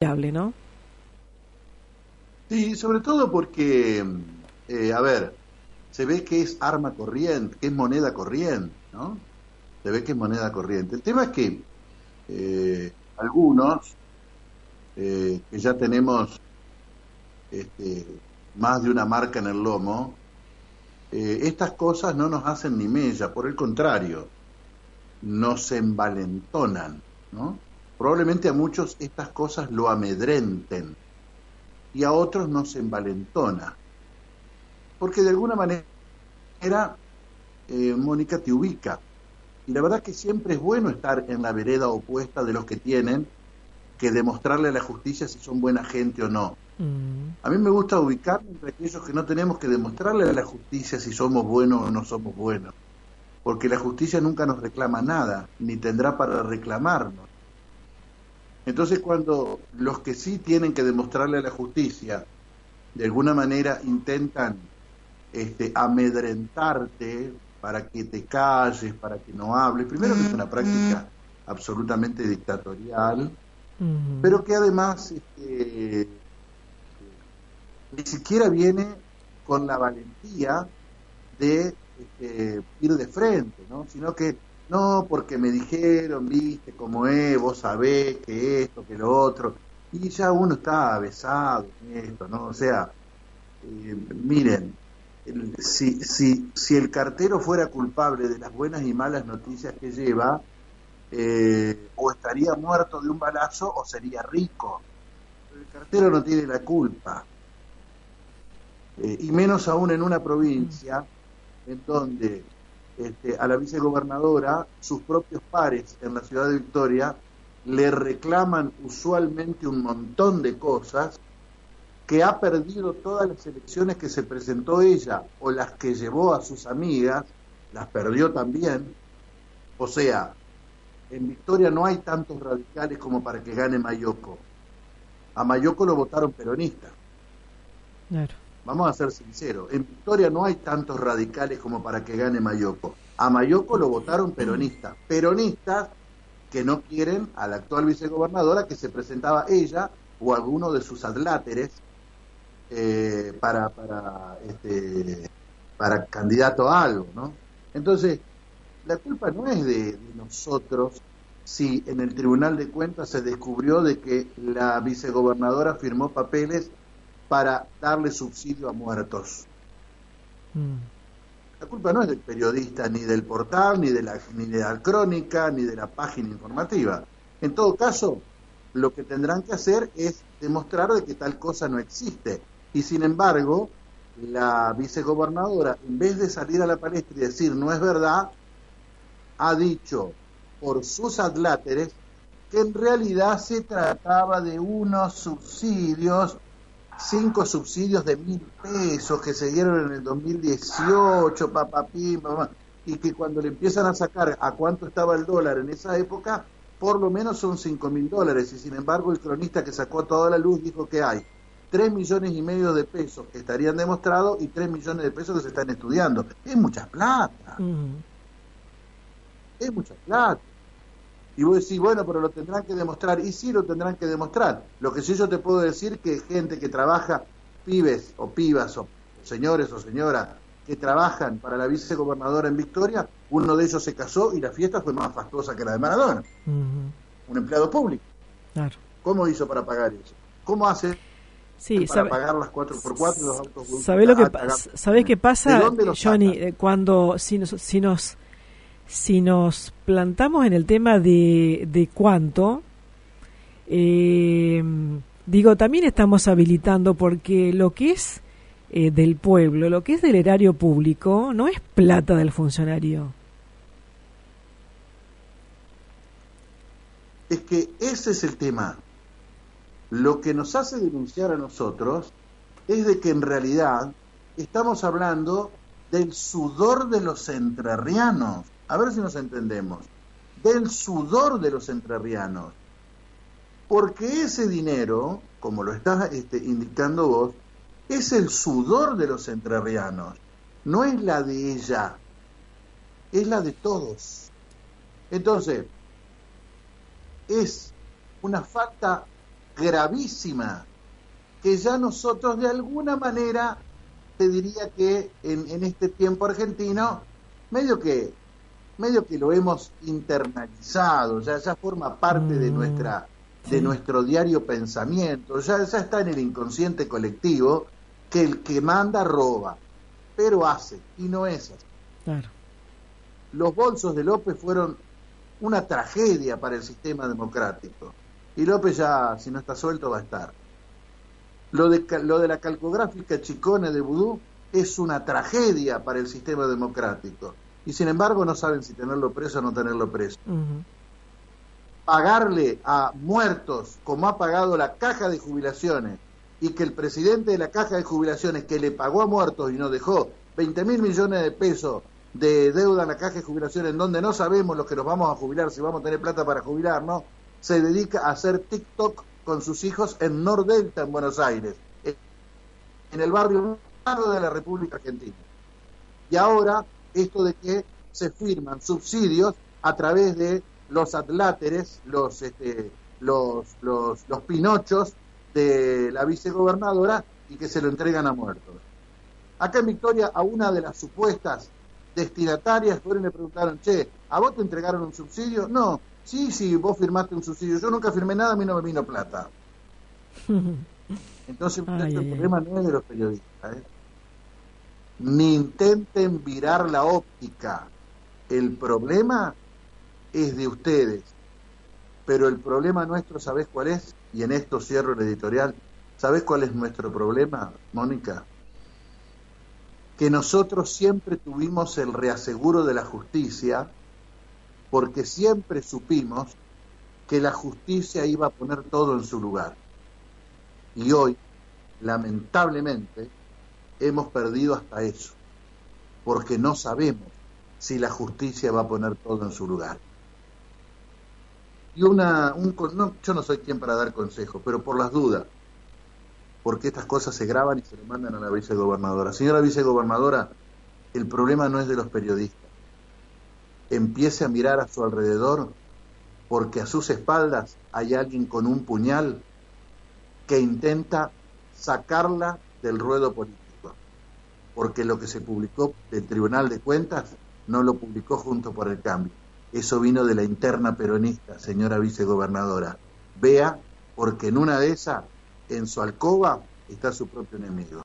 admirable, ¿no? Sí, sobre todo porque, a ver, se ve que es arma corriente, que es moneda corriente, ¿no? Se ve que es moneda corriente. El tema es que algunos, que ya tenemos este, más de una marca en el lomo, estas cosas no nos hacen ni mella, por el contrario, nos envalentonan, ¿no? Probablemente a muchos estas cosas lo amedrenten y a otros nos envalentona, porque de alguna manera, Mónica, te ubica. Y la verdad que siempre es bueno estar en la vereda opuesta de los que tienen que demostrarle a la justicia si son buena gente o no. A mí me gusta ubicarme entre aquellos que no tenemos que demostrarle a la justicia si somos buenos o no somos buenos, porque la justicia nunca nos reclama nada, ni tendrá para reclamarnos. Entonces, cuando los que sí tienen que demostrarle a la justicia, de alguna manera intentan amedrentarte para que te calles, para que no hables, primero que es una práctica absolutamente dictatorial, pero que además ni siquiera viene con la valentía de ir de frente, ¿no? Sino que no, porque me dijeron, viste cómo es, vos sabés que esto, que lo otro, y ya uno está avesado en esto, ¿no? O sea, miren, si el cartero fuera culpable de las buenas y malas noticias que lleva, o estaría muerto de un balazo o sería rico. Pero el cartero no tiene la culpa, y menos aún en una provincia en donde a la vicegobernadora sus propios pares en la ciudad de Victoria le reclaman usualmente un montón de cosas, que ha perdido todas las elecciones que se presentó ella o las que llevó a sus amigas, las perdió también. O sea, en Victoria no hay tantos radicales como para que gane Mayoco. A Mayoco lo votaron peronistas. Claro. Vamos a ser sinceros, en Victoria no hay tantos radicales como para que gane Mayoco. A Mayoco lo votaron peronistas. Peronistas que no quieren a la actual vicegobernadora, que se presentaba ella o alguno de sus adláteres para candidato a algo, ¿no? Entonces, la culpa no es de nosotros si en el Tribunal de Cuentas se descubrió de que la vicegobernadora firmó papeles para darle subsidio a muertos. La culpa no es del periodista, ni del portal, ni de la crónica, ni de la página informativa. En todo caso, lo que tendrán que hacer es demostrar de que tal cosa no existe. Y sin embargo, la vicegobernadora, en vez de salir a la palestra y decir no es verdad, ha dicho por sus adláteres que en realidad se trataba de unos subsidios, 5 subsidios de 1.000 pesos que se dieron en el 2018, y que cuando le empiezan a sacar a cuánto estaba el dólar en esa época, por lo menos son $5.000, y sin embargo el cronista que sacó toda la luz dijo que hay 3,5 millones de pesos que estarían demostrados y 3 millones de pesos que se están estudiando. Es mucha plata. Es mucha plata. Y vos decís, bueno, pero lo tendrán que demostrar. Y sí lo tendrán que demostrar. Lo que sí yo te puedo decir que gente que trabaja, pibes o pibas o señores o señoras que trabajan para la vicegobernadora en Victoria, uno de ellos se casó y la fiesta fue más fastuosa que la de Maradona. Un empleado público. Claro. ¿Cómo hizo para pagar eso? ¿Cómo hace para pagar las 4x4 y los autos? ¿Sabés qué pasa, Johnny? Cuando si nos plantamos en el tema de cuánto, digo, también estamos habilitando, porque lo que es del pueblo, lo que es del erario público, no es plata del funcionario. Es que ese es el tema. Lo que nos hace denunciar a nosotros es de que en realidad estamos hablando del sudor de los entrerrianos. A ver si nos entendemos. Del sudor de los entrerrianos. Porque ese dinero, como lo estás indicando vos, es el sudor de los entrerrianos. No es la de ella, es la de todos. Entonces, es una falta gravísima que ya nosotros de alguna manera, te diría que en este tiempo argentino, medio que lo hemos internalizado, ya forma parte de nuestro diario pensamiento, ya está en el inconsciente colectivo, que el que manda roba, pero hace, y no es así. Claro. Los bolsos de López fueron una tragedia para el sistema democrático, y López ya, si no está suelto, va a estar. Lo de la calcográfica Chicone de Vudú es una tragedia para el sistema democrático, y sin embargo no saben si tenerlo preso o no tenerlo preso. Pagarle a muertos como ha pagado la Caja de Jubilaciones, y que el presidente de la Caja de Jubilaciones, que le pagó a muertos y nos dejó 20.000 millones de pesos de deuda en la Caja de Jubilaciones, en donde no sabemos los que nos vamos a jubilar, si vamos a tener plata para jubilarnos, se dedica a hacer TikTok con sus hijos en Nordelta, en Buenos Aires, en el barrio de la República Argentina. Y ahora, esto de que se firman subsidios a través de los adláteres, los pinochos de la vicegobernadora, y que se lo entregan a muertos. Acá en Victoria, a una de las supuestas destinatarias fueron y le preguntaron: che, ¿a vos te entregaron un subsidio? No. Sí, vos firmaste un subsidio. Yo nunca firmé nada, a mí no me vino plata. Entonces, el problema no es de los periodistas, ni intenten virar la óptica. El problema es de ustedes. Pero el problema nuestro, ¿sabés cuál es? Y en esto cierro el editorial. ¿Sabés cuál es nuestro problema, Mónica? Que nosotros siempre tuvimos el reaseguro de la justicia, porque siempre supimos que la justicia iba a poner todo en su lugar. Y hoy, lamentablemente, hemos perdido hasta eso, porque no sabemos si la justicia va a poner todo en su lugar. Y yo no soy quien para dar consejos, pero por las dudas, porque estas cosas se graban y se le mandan a la vicegobernadora. Señora vicegobernadora, el problema no es de los periodistas. Empiece a mirar a su alrededor, porque a sus espaldas hay alguien con un puñal que intenta sacarla del ruedo político, porque lo que se publicó del Tribunal de Cuentas no lo publicó Juntos por el Cambio. Eso vino de la interna peronista, señora vicegobernadora. Vea, porque en una de esas, en su alcoba, está su propio enemigo.